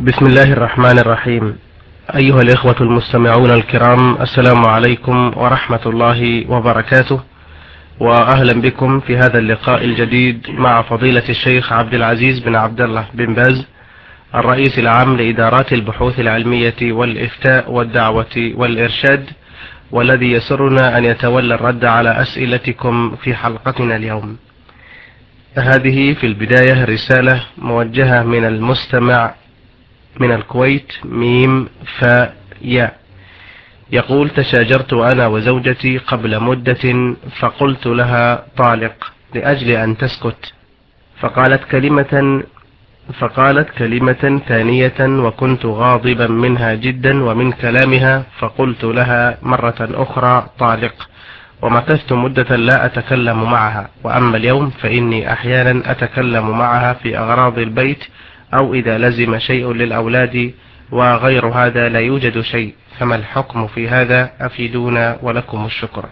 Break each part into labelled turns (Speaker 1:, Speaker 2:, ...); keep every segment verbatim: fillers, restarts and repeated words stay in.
Speaker 1: بسم الله الرحمن الرحيم. أيها الإخوة المستمعون الكرام، السلام عليكم ورحمة الله وبركاته، وأهلا بكم في هذا اللقاء الجديد مع فضيلة الشيخ عبد العزيز بن عبد الله بن باز، الرئيس العام لإدارات البحوث العلمية والإفتاء والدعوة والإرشاد، والذي يسرنا أن يتولى الرد على أسئلتكم في حلقتنا اليوم. هذه في البداية رسالة موجهة من المستمع من الكويت، ميم فاء ياء، يقول: تشاجرت أنا وزوجتي قبل مدة، فقلت لها طالق لأجل أن تسكت، فقالت كلمة فقالت كلمة ثانية، وكنت غاضبا منها جدا ومن كلامها، فقلت لها مرة أخرى طالق، ومكثت مدة لا أتكلم معها. وأما اليوم فإني أحيانا أتكلم معها في أغراض البيت أو إذا لزم شيء للأولاد، وغير هذا لا يوجد شيء، فما الحكم في هذا؟ أفيدونا ولكم الشكر.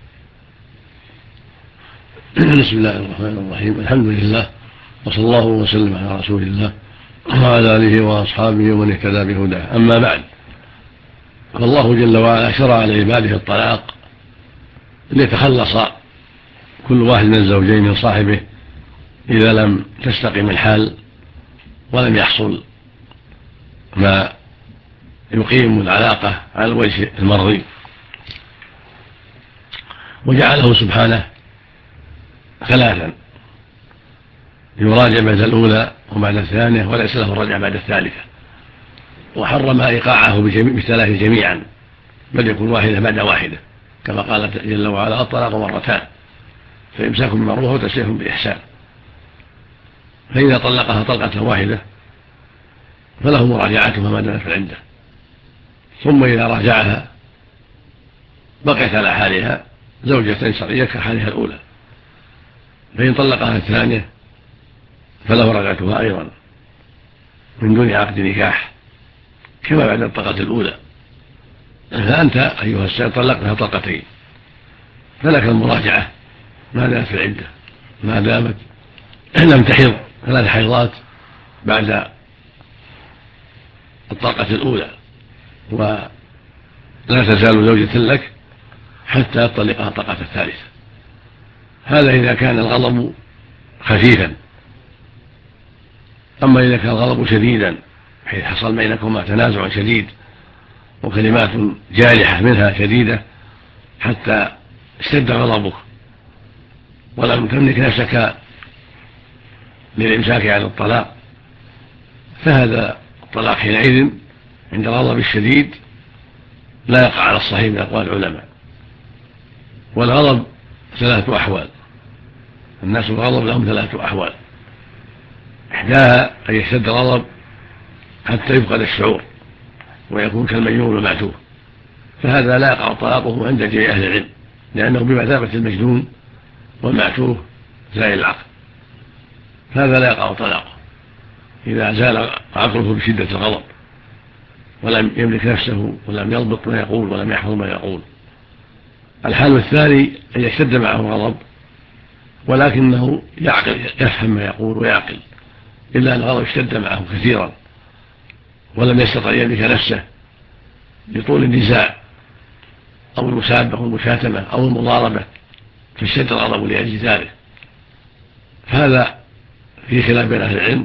Speaker 2: بسم الله الرحمن الرحيم. الحمد لله، وصلى الله وسلم على رسول الله وعلى آله وأصحابه ومن اهتدى بهداه. أما بعد، فالله جل وعلا شرع لعباده الطلاق ليتخلص كل واحد من الزوجين من صاحبه إذا لم تستقم الحال ولم يحصل ما يقيم العلاقة على الوجه المرضي، وجعله سبحانه ثلاثا: يراجع بعد الأولى وبعد الثانية، وليس له الرجع بعد الثالثة، وحرم إيقاعه بالثلاث جميعا، بل يكون واحدة بعد واحدة، كما قال جل وعلا: الطلاق مرتان، فإمساك بمعروف وتسريح بإحسان. فإذا طلقها طلقة واحدة فله مراجعتها ما دامت في العدة، ثم إذا راجعها بقيت على حالها زوجة شرعية كحالها الأولى. فإن طلقها الثانية فله رجعتها أيضا من دون عقد نكاح، كما بعد الطلقة الأولى. فأنت أيها السيد طلقتها طلقتين، فلك المراجعة ما دامت في العدة، ما دامت لم تحض ثلاث حيضات بعد الطلقة الأولى، ولا تزال زوجة لك حتى تطلقها الطلقة الثالثة. هذا إذا كان الغضب خفيفا. أما إذا كان الغضب شديدا حيث حصل بينكما تنازع شديد وكلمات جارحة منها شديدة حتى اشتد غضبك ولم تملك نفسك للإمساك عن الطلاق، فهذا الطلاق حينئذ عند الغضب الشديد لا يقع على الصحيح من أقوال العلماء. والغضب ثلاثة أحوال، الناس الغضب لهم ثلاثة أحوال: إحداها أن يشتد الغضب حتى يفقد الشعور ويكون كالمجنون والمعتوه، فهذا لا يقع طلاقه عند جميع أهل العلم، لأنه بمثابة المجنون والمعتوه زائل العقل، هذا لا يقع طلاقه إذا زال عقله بشدة الغضب ولم يملك نفسه ولم يضبط ما يقول ولم يحفظ ما يقول. الحال الثاني أن يشتد معه الغضب ولكنه يعقل، يفهم ما يقول ويعقل، إلا أن الغضب اشتد معه كثيرا ولم يستطع يملك نفسه لطول النزاع أو المسابة أو المشاتمة أو المضاربة، فاشتد الغضب لأجل ذلك. فهذا في خلاف بين أهل العلم،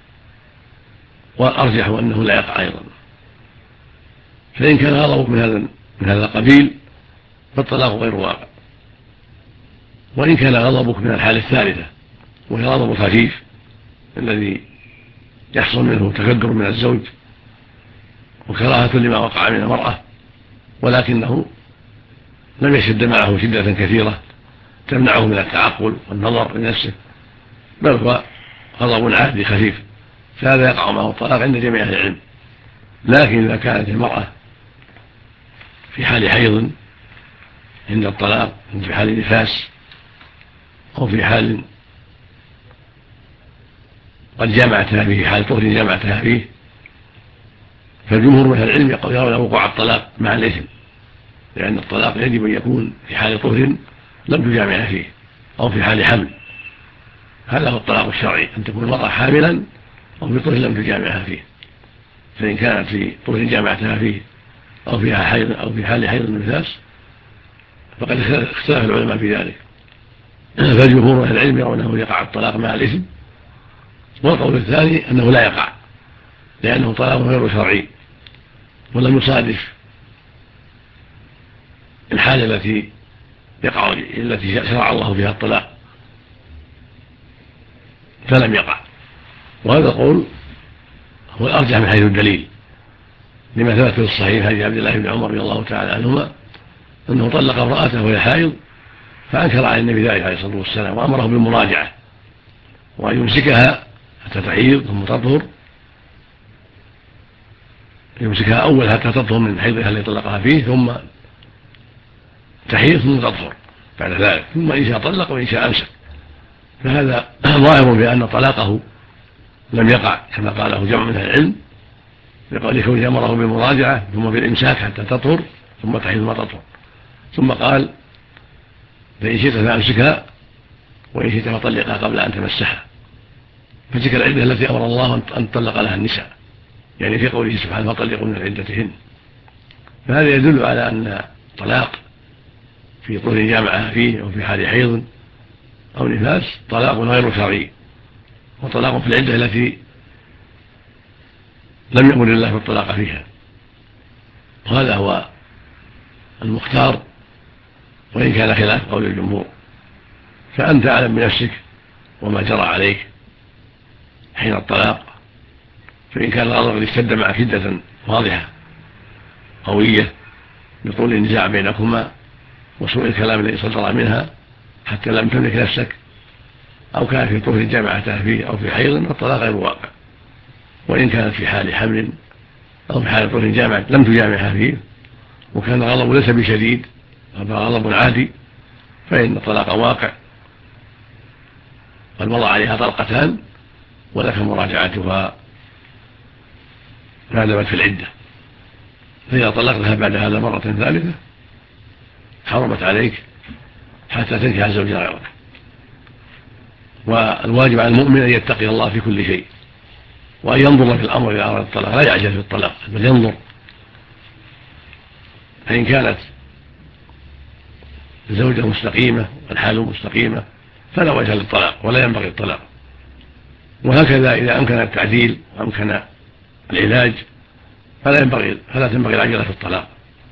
Speaker 2: وأرجح أنه لا يقع أيضا. فإن كان غضبك من هذا من هذا القبيل فالطلاق غير واقع. وإن كان غضبك من الحالة الثالثة وهي غضب خفيف الذي يحصل منه تكدر من الزوج وكراهة لما وقع من المرأة، ولكنه لم يشد معه شدة كثيرة تمنعه من التعقل والنظر لنفسه، بل هو غضب عادي خفيف، فهذا يقع معه الطلاق عند جميع أهل العلم. لكن إذا كانت المرأة في حال حيض عند الطلاق، في حال نفاس، أو في حال قد جمعتها فيه، حال طهر جمعتها فيه، فالجمهور من أهل العلم يرون وقوع الطلاق مع الإثم، لأن الطلاق يجب أن يكون في حال طهر لم تجامع فيه أو في حال حمل. هذا هو الطلاق الشرعي، أن تكون المرأة حاملا أو في طهر لم تجامعها فيه. فإن كانت في طهر جامعتها فيه أو فيها حيض أو في حال حيض النفاس فقد اختلف العلماء في ذلك. فالجمهور أهل العلم يرون أنه يقع الطلاق مع الإثم، والقول الثاني أنه لا يقع لأنه طلاق غير شرعي ولم يصادف الحالة التي يقع التي شرع الله فيها الطلاق فلم يقع. وهذا القول هو الأرجح من حيث الدليل لما ثبت في الصحيح حديث عبد الله بن عمر رضي الله تعالى عنهما أنه طلق امرأته وهي حائض فأنكر على النبي ذلك عليه الصلاة والسلام وأمره بالمراجعة وأن يمسكها حتى تحيض ثم تطهر، يمسكها أول حتى تطهر من حيضها الذي طلقها فيه ثم تحيض ثم تطهر بعد ذلك، ثم إن شاء طلق وإن شاء أمسك. فهذا ظاهر بأن طلاقه لم يقع كما قاله جمع من العلم لقوله كونه أمره بالمراجعة ثم بالإمساك حتى تطهر ثم تحيض ثم تطهر، ثم قال فإن شئت فأمسكها وإن شئت فطلقها قبل أن تمسها، فتلك العدة التي أمر الله أن تطلق لها النساء، يعني في قوله سبحانه فطلقوا من عدتهن. فهذا يدل على أن طلاق في طهر جامعة فيه أو في حال حيض أو نفاس طلاق غير شرعي، وطلاق في العدة التي لم يأمر الله بالطلاق فيها، وهذا هو المختار وإن كان خلاف قول الجمهور. فأنت أعلم بنفسك وما جرى عليك حين الطلاق، فإن كان الأمر قد اشتد معك شدة واضحة قوية بطول النزاع بينكما وسوء الكلام الذي صدر منها حتى لم تملك نفسك، أو كان في طهر جامعتها فيه أو في حيض فالطلاق غير واقع. وإن كانت في حال حمل أو في حال طهر جامعة لم تجامعها فيه وكان الغضب ليس بشديد هذا غضب عادي فإن الطلاق واقع، قد مضى عليها طلقتان ولك مراجعتها ما دامت في العدة. فإذا طلقتها بعد هذا مرة ثالثة حرمت عليك حتى تنكح زوجا غيرك. والواجب على المؤمن أن يتقي الله في كل شيء وأن ينظر في الأمر إذا أراد الطلاق، لا يعجل في الطلاق بل ينظر، فإن كانت الزوجة مستقيمة والحال مستقيمة فلا وجه للطلاق ولا ينبغي الطلاق. وهكذا إذا أمكن التعديل وأمكن العلاج فلا ينبغي فلا تنبغي العجلة في الطلاق.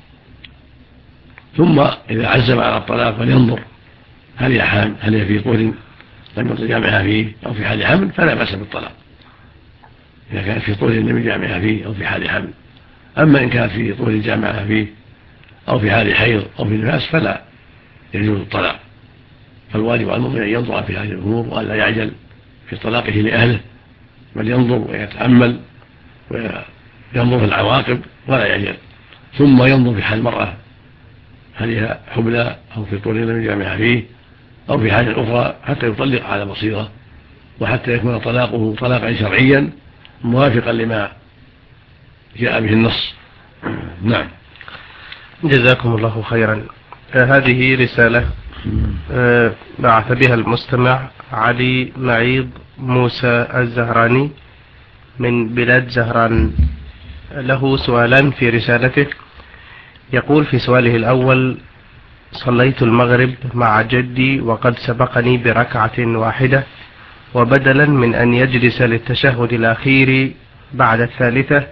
Speaker 2: ثم إذا عزم على الطلاق فلينظر هل هي حامل هل هي في طهر لم يجامعها فيه أو في حال حمل فلا بأس بالطلاق إذا كانت في طهر لم يجامعها فيه أو في حال حمل. أما إن كانت في طهر جامعها فيه أو في حال حيض أو في نفاس فلا يجوز الطلاق. فالواجب على المؤمن أن ينظر في هذه الأمور وأن لا يعجل في طلاقه لأهله بل ينظر ويتأمل وينظر في العواقب ولا يعجل. ثم ينظر في حال المرأة هل هي حبلى أو في طهر لم يجامعها فيه أو في حال أخرى حتى يطلق على بصيرة وحتى يكون طلاقه طلاقا شرعيا موافقا لما جاء به النص. نعم.
Speaker 1: جزاكم الله خيرا. آه هذه رسالة آه بعث بها المستمع علي معيض موسى الزهراني من بلاد زهران. له سؤالان في رسالته. يقول في سؤاله الأول: صليت المغرب مع جدي وقد سبقني بركعة واحدة، وبدلا من أن يجلس للتشهد الأخير بعد الثالثة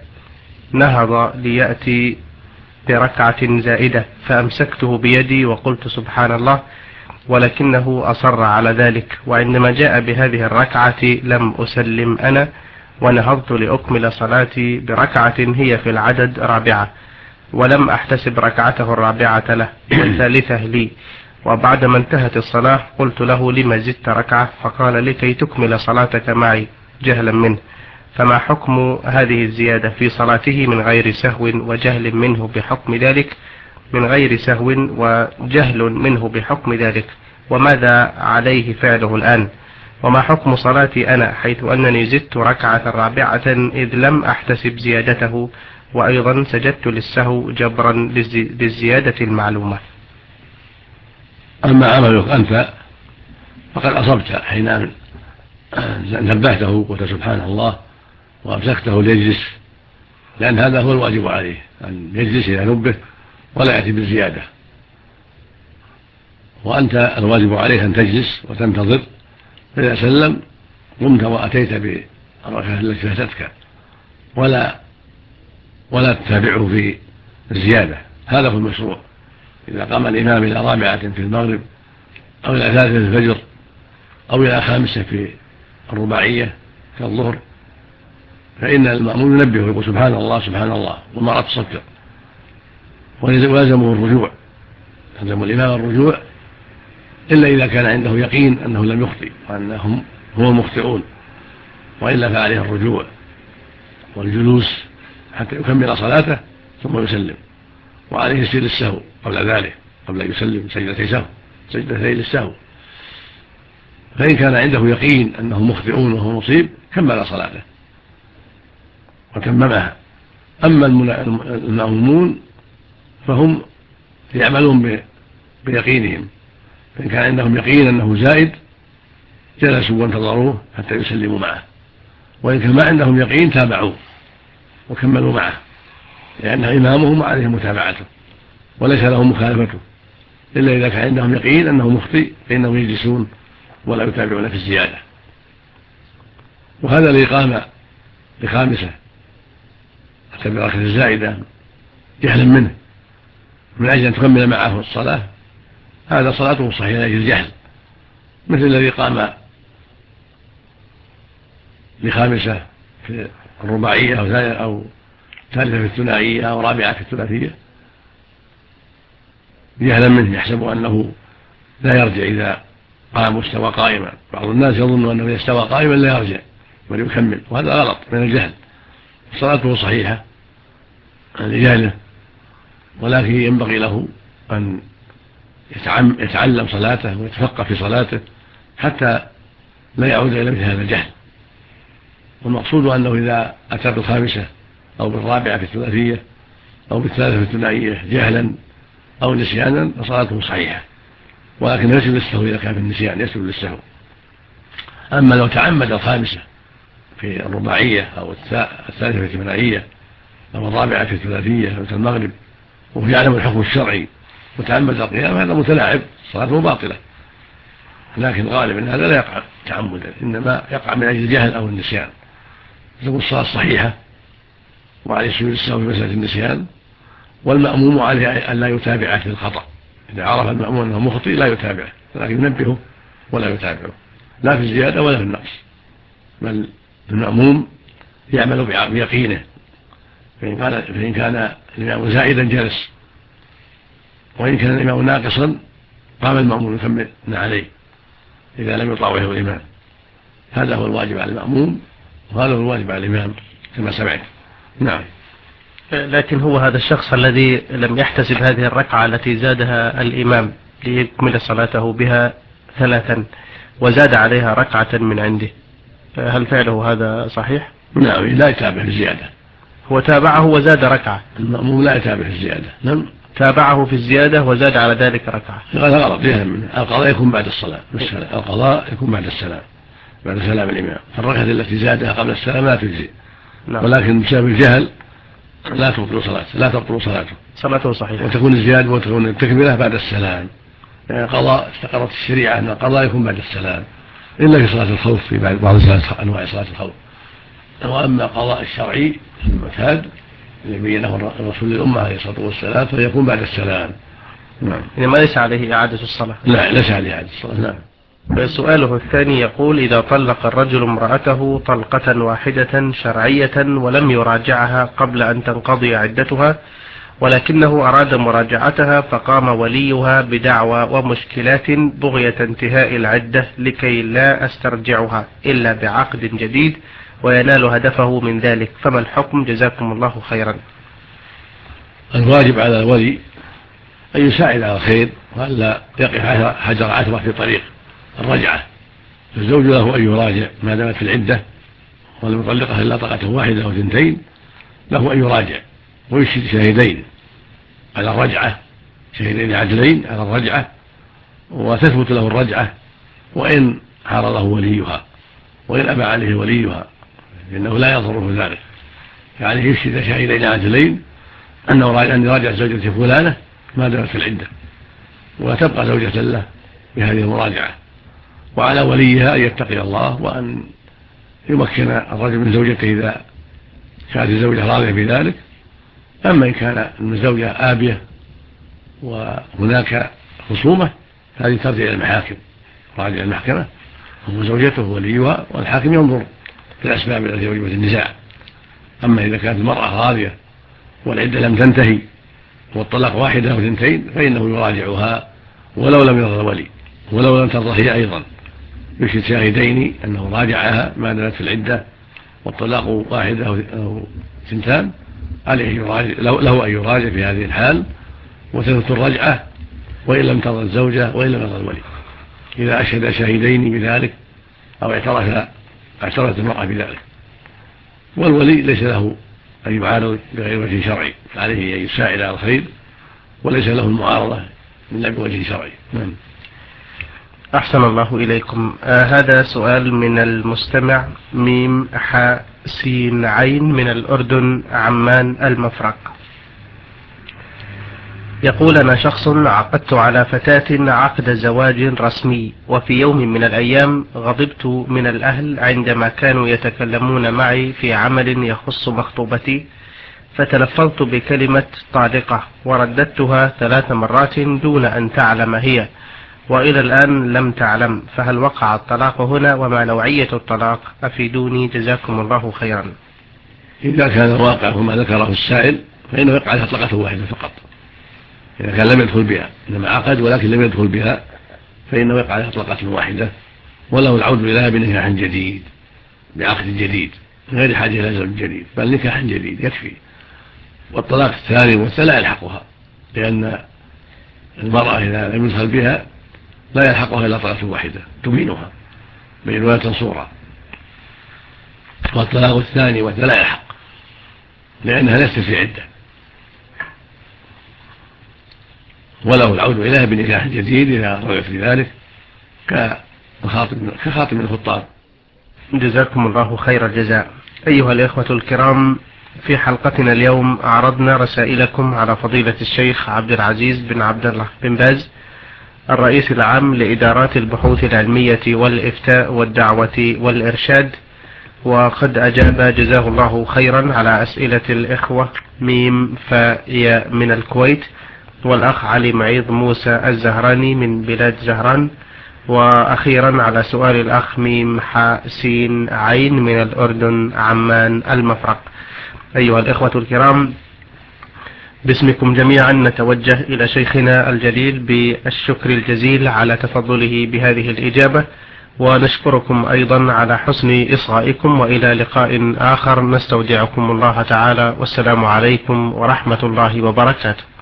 Speaker 1: نهض ليأتي بركعة زائدة، فأمسكته بيدي وقلت سبحان الله، ولكنه أصر على ذلك، وعندما جاء بهذه الركعة لم أسلم أنا، ونهضت لأكمل صلاتي بركعة هي في العدد رابعة، ولم أحتسب ركعته الرابعة له والثالثة لي. وبعدما انتهت الصلاة قلت له: لما زدت ركعة؟ فقال: لكي تكمل صلاتك معي، جهلا منه. فما حكم هذه الزيادة في صلاته من غير سهو وجهل منه بحكم ذلك من غير سهو وجهل منه بحكم ذلك وماذا عليه فعله الآن؟ وما حكم صلاتي أنا حيث أنني زدت ركعة رابعة إذ لم أحتسب زيادته، وأيضا سجدت للسهو جبرا للزيادة المعلومة؟
Speaker 2: أما عملك أنت فقد أصبت حين نبهته وقلت سبحان الله وأمسكته ليجلس لأن هذا هو الواجب عليه، أن يجلس إلى نبه ولا يأتي بالزيادة. وأنت الواجب عليك أن تجلس وتنتظر، فإذا سلم قمت وأتيت بالركعة التي فاتتك، ولا ولا تتابعه في الزيادة. هذا هو المشروع. إذا قام الإمام إلى رابعة في المغرب أو إلى ثالثة في الفجر أو إلى خامسة في الرباعية كالظهر، فإن المأمون ينبه ويقول سبحان الله سبحان الله وما تصفر، ويلزمه الرجوع، يلزم الإمام الرجوع إلا إذا كان عنده يقين أنه لم يخطئ وأنهم هم المخطئون، وإلا فعليه الرجوع والجلوس حتى يكمل صلاته ثم يسلم. وعليه يسير السهو قبل ذلك، قبل أن يسلم سجدتي سهو سجدتي للسهو. فإن كان عنده يقين أنهم مخطئون وهو مصيب كمل صلاته وتممها. أما المأمومون فهم يعملون بيقينهم، فإن كان عندهم يقين أنه زائد جلسوا وانتظروه حتى يسلموا معه، وإن كان ما عندهم يقين تابعوه وكملوا معه، لأنه إمامهم وعليهم متابعته وليس لهم مخالفته، إلا إذا كان عندهم يقين أنه مخطئ فإنهم يجلسون ولا يتابعون في الزيادة. وهذا الإقامة لخامسة حتى بالركعة الزائدة جهلا منه من أجل أن تكمل معه الصلاة، هذا صلاته صحيحة لأجل الجهل، مثل الذي قام لخامسة في الرباعية أو ثالثة في الثنائية أو رابعة في الثلاثية جهلا منه، يحسب أنه لا يرجع إذا قام واستوى قائما. بعض الناس يظن أنه إذا استوى قائما لا يرجع بل يكمل، وهذا غلط من الجهل. صلاته صحيحة لجهله، ولكن ينبغي له أن يتعلم صلاته ويتفقه في صلاته حتى لا يعود إلى مثل هذا الجهل. والمقصود أنه إذا أتى بالخامسة أو بالرابعة في الثلاثية أو بالثالثة في الثنائية جهلا أو نسيانا فصلاته صحيحة، ولكن يسجد للسهو إذا كان في النسيان يسجد للسهو. أما لو تعمد الخامسة في الرباعية أو الثالثة في الثنائية أو الرابعة في الثلاثية أو المغرب وهو يعلم الحكم الشرعي وتعمد القيام، هذا متلاعب صلاته باطلة. لكن غالبا هذا لا يقع تعمدا، إنما يقع من أجل الجهل أو النسيان. تكون الصلاة صحيحة وعليه سجود السهو في مسألة النسيان، والمأموم عليه أن لا يتابعه في الخطأ. إذا عرف المأموم أنه مخطئ لا يتابعه، لكن ينبهه ولا يتابعه لا في الزيادة ولا في النقص، بل المأموم يعمل بيقينه. فإن كان, فإن كان الإمام زائدا جلس، وإن كان الإمام ناقصا قام المأموم يكمل عليه إذا لم يطاوعه الإمام. هذا هو الواجب على المأموم وهذا هو الواجب على الإمام كما سمعت. نعم.
Speaker 1: لكن هو هذا الشخص الذي لم يحتسب هذه الركعة التي زادها الإمام ليكمل صلاته بها ثلاثا وزاد عليها ركعة من عنده، هل فعله هذا صحيح؟
Speaker 2: نعم، لا يتابع في الزيادة.
Speaker 1: هو تابعه وزاد ركعة.
Speaker 2: المأموم لا يتابع في الزيادة. نعم،
Speaker 1: تابعه في الزيادة وزاد على ذلك ركعة.
Speaker 2: هذا غلط. القضاء يكون بعد الصلاة، القضاء يكون بعد السلام، بعد سلام الإمام. الركعة التي زادها قبل السلام لا تجزي. نعم. ولكن بسبب الجهل لا تبطل صلاته، لا تبطل صلاته
Speaker 1: صلاته صحيحة،
Speaker 2: وتكون الزيادة وتكون التكملة بعد السلام. يعني قضاء استقرت الشريعة أن القضاء يكون بعد السلام إلا في صلاة الخوف، في بعض أنواع صلاة الخوف. وأما قضاء الشرعي المعتاد الذي بينه الرسول للأمة عليه الصلاة والسلام فيكون بعد السلام.
Speaker 1: نعم. يعني ما ليس عليه إعادة الصلاة.
Speaker 2: لا، ليس عليه إعادة الصلاة. نعم.
Speaker 1: سؤاله الثاني يقول: إذا طلق الرجل امرأته طلقة واحدة شرعية ولم يراجعها قبل أن تنقضي عدتها، ولكنه أراد مراجعتها فقام وليها بدعوى ومشكلات بغية انتهاء العدة لكي لا أسترجعها إلا بعقد جديد وينال هدفه من ذلك، فما الحكم؟ جزاكم الله خيرا.
Speaker 2: الواجب على الولي أن يساعد على الخير وألا يقف حجر عثرة في طريق الرجعة. فالزوج له أن يراجع ما دامت في العدة ولم يطلقها إلا طلقة واحدة أو اثنتين، له أن يراجع ويشهد شاهدين على الرجعة، شاهدين عدلين على الرجعة، وتثبت له الرجعة وإن عارضه وليها، وإن أبى عليه وليها فإنه لا يضره ذلك، يعني يشهد شاهدين عادلين أنه راجع أن يراجع زوجته فلانة ما دامت في العدة، وتبقى زوجة له بهذه المراجعة. وعلى وليها أن يتقي الله وأن يمكن الرجل من زوجته إذا كانت الزوجة راضية بذلك. أما إن كان الزوجة آبية وهناك خصومة هذه ترجع إلى المحاكم، راجع المحكمة هو زوجته وليها، والحاكم ينظر في الأسباب التي وجبت النزاع. أما إذا كانت المرأة راضية والعدة لم تنتهي والطلاق واحدة أو اثنتين فإنه يراجعها ولو لم يرضى الولي، ولو لم ترضى هي أيضا يشهد شاهدين أنه راجعها ما دامت في العدة والطلاق واحدة أو اثنتان، عليه يراجع له أن يراجع في هذه الحال وتثبت الرجعة وإن لم ترضى الزوجة وإن لم يرضى الولي، إذا أشهد شاهدين بذلك أو اعترف اعترفت المرأة بذلك. والولي ليس له أن يعارض بغير وجه شرعي، عليه أن يساعد على الخير وليس له المعارضة إلا بوجه شرعي. نعم.
Speaker 1: أحسن الله إليكم. آه هذا سؤال من المستمع ميم حاء سين عين من الأردن عمان المفرق، يقول: أنا شخص عقدت على فتاة عقد زواج رسمي، وفي يوم من الأيام غضبت من الأهل عندما كانوا يتكلمون معي في عمل يخص مخطوبتي، فتلفظت بكلمة طالقة ورددتها ثلاث مرات دون أن تعلم هي، وإلى الآن لم تعلم، فهل وقع الطلاق هنا وما نوعية الطلاق؟ أفيدوني جزاكم الله خيرا.
Speaker 2: إذا كان الواقع كما ذكره السائل فإنه يقع لها طلقة واحدة فقط، إذا كان لم يدخل بها، إنما عقد ولكن لم يدخل بها فإنه يقع لها طلقة واحدة، وله العود إليها بنكاح جديد بعقد جديد غير حاجة إلى زوج جديد، بل نكاح جديد يكفي. والطلاق الثاني والثالث لا يلحقها، لأن المرأة إذا لم يدخل بها لا يلحقها إلا طلقة واحدة تبينها بعنوان صورة. والطلاق الثاني والثالث لا يلحق لأنها ليست في عدة، وله العود إليها بنكاح جديد إذا رغب في ذلك كخاطب من الخطاب.
Speaker 1: جزاكم الله خير الجزاء. أيها الإخوة الكرام، في حلقتنا اليوم عرضنا رسائلكم على فضيلة الشيخ عبد العزيز بن عبد الله بن باز الرئيس العام لإدارات البحوث العلمية والإفتاء والدعوة والإرشاد، وقد أجاب جزاه الله خيرا على أسئلة الإخوة ميم فاء من الكويت، والأخ علي معيض موسى الزهراني من بلاد زهران، وأخيرا على سؤال الأخ ميم حاء سين عين من الأردن عمان المفرق. أيها الإخوة الكرام، باسمكم جميعا نتوجه إلى شيخنا الجليل بالشكر الجزيل على تفضله بهذه الإجابة، ونشكركم أيضا على حسن إصغائكم، وإلى لقاء آخر نستودعكم الله تعالى، والسلام عليكم ورحمة الله وبركاته.